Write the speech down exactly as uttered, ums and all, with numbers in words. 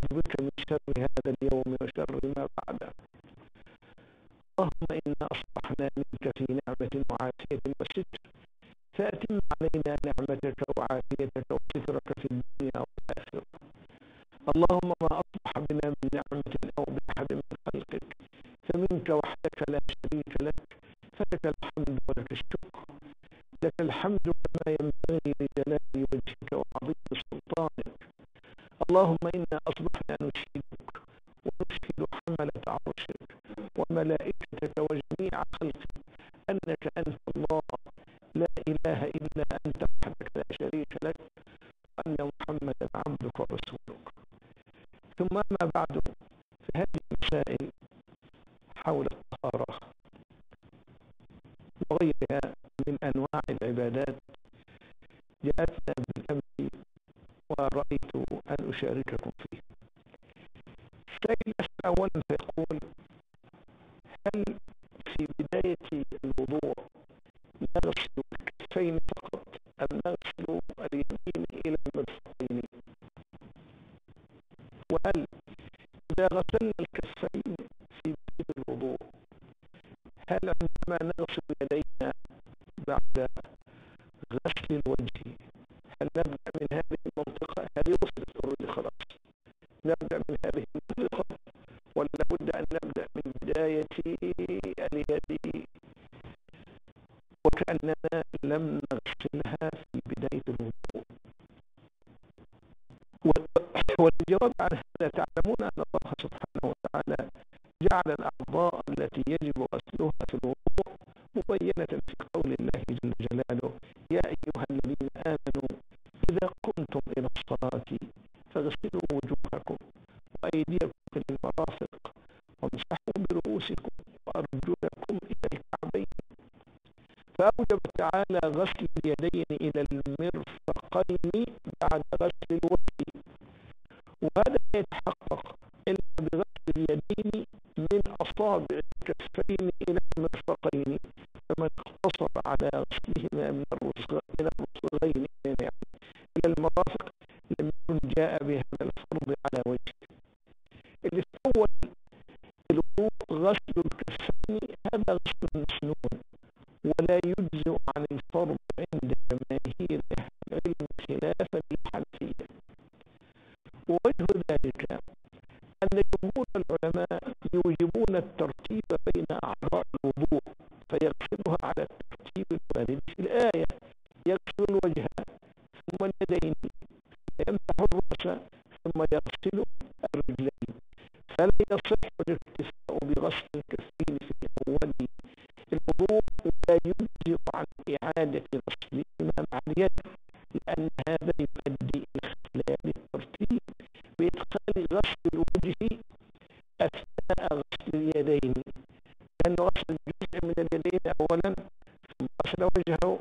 بك من شر هذا اليوم وشر ما بعده. اللهم إنا أصبحنا منك في نعمة وعافية وستر، فأتم علينا نعمتك وعافيتك وسترك في الدنيا والآخرة. اللهم ما أصبح بنا من نعمة أو بأحد من خلقك فمنك وحدك لا شريك لك، فلك الحمد ولك الشكر. لك الحمد كما ينبغي لجلال وجهك وعظيم سلطانك. اللهم إنا أصبحنا نشهدك ونشهد حملة عرشك وملائكتك وجميع خلقك أنك أنت الله لا إله إلا أنت وحدك لا شريك لك، وأن محمدا عبدك ورسولك. ثم ما بعد، فهذه المسائل حول الطهارة وغيرها من أنواع العبادات جاءتنا بالأمس ورأيت أن أشارككم فيه. السائل يسأل أولا فيقول: هل في بداية الوضوء نغسل الكفين فقط أم نغسل اليمين إلى المرفقين؟ وهل إذا غسلنا الكفين في بداية الوضوء هل عندما نغسل يدينا بعد غسل الوجه هل نبدأ من هذه المنطقة؟ هذه وصلت الرجل خلاص، نبدأ من هذه المنطقة ولا بد أن نبدأ من بداية اليد وكأننا لم نغسلها في بداية الوضوء؟ والجواب عن هذا: تعلمون أن الله سبحانه وتعالى جعل الأعضاء التي يجب غسلها في الوضوء مبينة في قول الله جل جلاله: يا أيها الذين آمنوا إذا قمتم إلى الصلاة فاغسلوا وجوهكم وأيديكم إلى المرافق وامسحوا برؤوسكم وأرجلكم إلى الكعبين. فأوجب تعالى غسل اليدين إلى المرفقين بعد غسل الوجه، وهذا يتحقق إلا بغسل اليدين من أصابع الكفين إلى المرفقين، فمن اقتصر على غسلهما من الرسغين إلى المرافق لم يكن جاء بهذا الفرض على وجهه. اللي أول الوضوء غسل الكفين هذا غسل مسنون ولا يجزئ عن الفرض عند جماهير أهل العلم خلافا للحنفية. ووجه ذلك أن جمهور العلماء يوجبون الترتيب بين أعضاء الوضوء فيغسلها على الترتيب الوارد في الآية: يغسل الوجه ثم اليدين يمسح الرأس ثم يغسل الرجلين. فلا يصح الاكتفاء بغسل الكفين في أول الوضوء ولا يجزئ عن إعادة غسلهما مع اليد، لأن هذا يؤدي إلى خلال الترتيب بإدخال غسل الوجه أثناء غسل اليدين، لأن غسل جزء من اليدين أولا ثم غسل وجهه